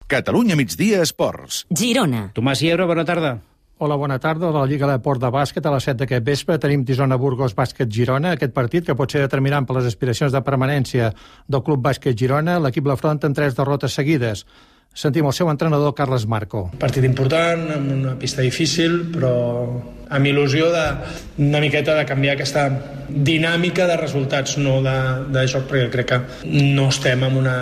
Catalunya Migdia Esports. Girona. Tomàs Llebre, bona tarda. Hola, bona tarda. A la Lliga de Port de Bàsquet, a les 7 d'aquest vespre, tenim Tisona-Burgos Bàsquet Girona. Aquest partit, que pot ser determinant per les aspiracions de permanència del Club Bàsquet Girona, l'equip l'afronta amb 3 derrotes seguides. Sentim el seu entrenador, Carles Marco. Partit important, amb una pista difícil, però amb il·lusió d'una miqueta de canviar aquesta dinàmica de resultats, no de joc, perquè crec que no estem en una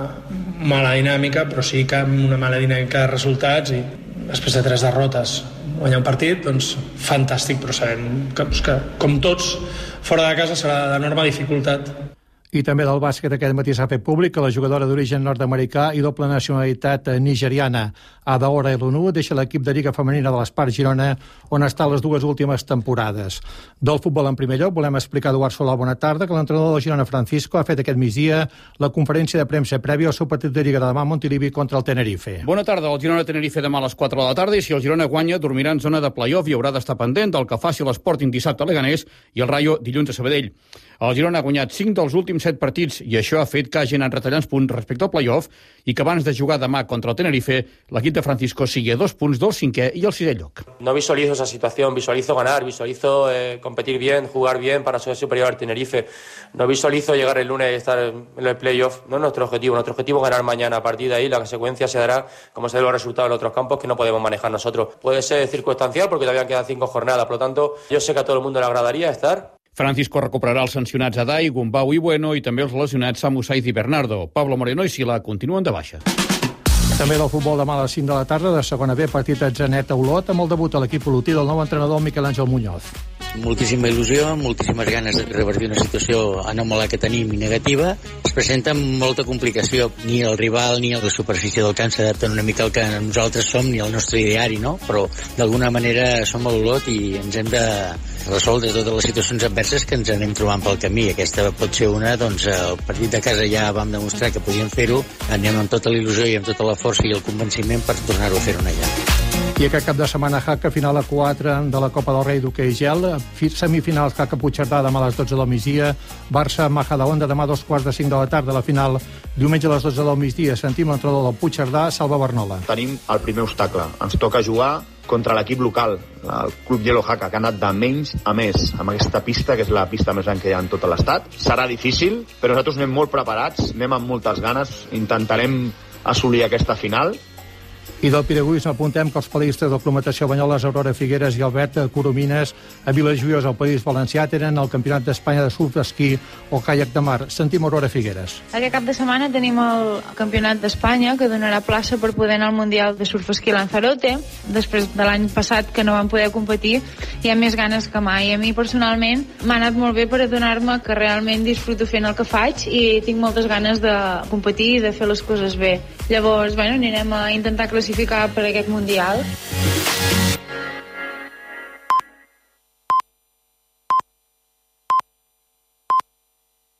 mala dinàmica, però sí que amb una mala dinàmica de resultats, i després de 3 derrotes guanyar un partit, doncs fantàstic, però sabem que com tots, fora de casa serà d'enorme dificultat. I també del bàsquet aquest matí s'ha fet públic que la jugadora d'origen nord-americà i doble nacionalitat nigeriana Adaora Elunu deixa l'equip de Lliga Femenina de l'Espart Girona, on està les 2 últimes temporades. Del futbol en primer lloc volem explicar a Eduard Solà, bona tarda, que l'entrenador del Girona, Francisco, ha fet aquest migdia la conferència de premsa prèvia al seu partit de Lliga de demà a Montilivi contra el Tenerife. Bona tarda, el Girona-Tenerife demà a les 4 de la tarda, i si el Girona guanya dormirà en zona de play-off i haurà d'estar pendent del que faci l'Sporting dissabte a Leganés i el Rayo dilluns a Sabadell. El Girona ha guanyat 5 dels últims 7 partits i això ha fet que hagin anat retallant punts respecte al play-off i que abans de jugar demà contra el Tenerife, l'equip de Francisco sigui a 2 punts del 5è i el 6è lloc. No visualizo esa situación, visualizo ganar, visualizo competir bien, jugar bien para ser superior al Tenerife. No visualizo llegar el lunes y estar en el play-off. No es nuestro objetivo es ganar mañana. A partir de ahí la secuencia se dará como se den los resultados en otros campos que no podemos manejar nosotros. Puede ser circunstancial porque todavía quedan 5 jornadas, por lo tanto yo sé que a todo el mundo le agradaría estar. Francisco recuperarà els sancionats Adai, Gumbau i Bueno i també els lesionats Samu Saiz i Bernardo. Pablo Moreno i Sila continuen de baixa. També del futbol demà a les 5 de la tarda, de segona B, partit a Atzeneta a Olot, amb el debut a l'equip olotí del nou entrenador Miquel Àngel Muñoz. Moltíssima il·lusió, moltíssimes ganes de revertir una situació anòmala que tenim i negativa. Es presenta amb molta complicació. Ni el rival ni la superfície del camp s'adapten una mica al que nosaltres som ni al nostre ideari, no? Però d'alguna manera som a l'Olot i ens hem de resoldre totes les situacions adverses que ens anem trobant pel camí. Aquesta pot ser una, doncs el partit de casa ja vam demostrar que podíem fer-ho, anem amb tota la il·lusió i amb tota la força i el convenciment per tornar-ho a fer una allà. I aquest cap de setmana Jaca, final a 4 de la Copa del Rei d'hoquei gel, semifinals Jaca Puigcerdà demà a les 12 del migdia, Barça Majadahonda demà a 2:45 de la tarda, la final diumenge a les 12 del migdia. Sentim l'entrenador del Puigcerdà, Salva Barnola. Tenim el primer obstacle, ens toca jugar contra l'equip local, el Club Yellow Jaca, que ha anat de menys a més amb aquesta pista, que és la pista més gran que hi ha en tot l'estat. Serà difícil, però nosaltres anem molt preparats, anem amb moltes ganes, intentarem assolir aquesta final. I del piragüisme apuntem que els pedistes del Club Natació Banyoles, Aurora Figueres i Albert Coromines, a Vilajoiosa, al País Valencià, tenen el Campionat d'Espanya de surf, esquí o caiac de mar. Sentim Aurora Figueres. Aquest cap de setmana tenim el Campionat d'Espanya, que donarà plaça per poder anar al Mundial de surf esquí a Lanzarote. Després de l'any passat que no vam poder competir, hi ha més ganes que mai. A mi personalment m'ha anat molt bé per adonar-me que realment disfruto fent el que faig i tinc moltes ganes de competir i de fer les coses bé. Llavors, anirem a intentar classificar per aquest Mundial.